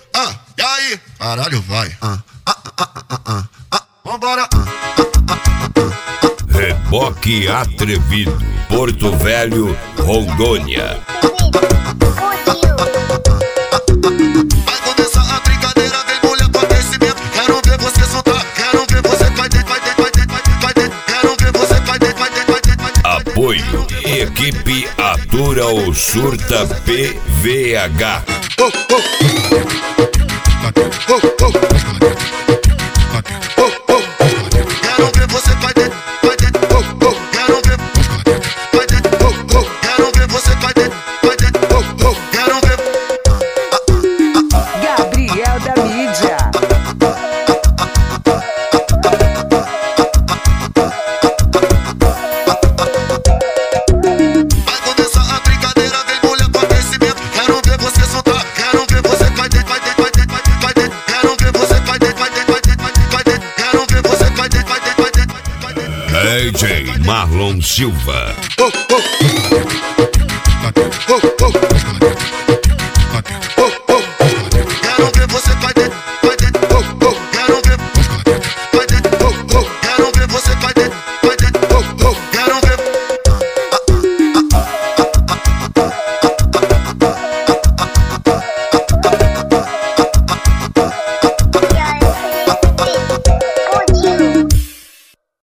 E aí? Caralho, vai. Vambora. Reboque Atrevido, Porto Velho, Rondônia. Vai começar a brincadeira, vem mulher com aquecimento. Quero ver você soltar, quero ver você vai dentro, vai dentro, vai dentro, vai dentro. Quero ver você vai dentro, vai dentro, vai dentro, vai dentro. Apoio Equipe Atura ou Surta PVH. Quero ver você vai dentro, vai dentro. Quero ver, vai dentro. Quero ver você vai dentro, vai dentro. Quero ver. Gabriel da Mídia. Vai começar a brincadeira, vem mulher com aquecimento. Quero ver você soltar, quero ver você vai dentro, vai dentro, vai dentro, vai dentro. Quero ver você vai dentro, vai dentro, vai dentro, vai dentro. Quero ver você vai dentro, vai dentro, vai dentro, vai dentro. DJ Marlon Silva.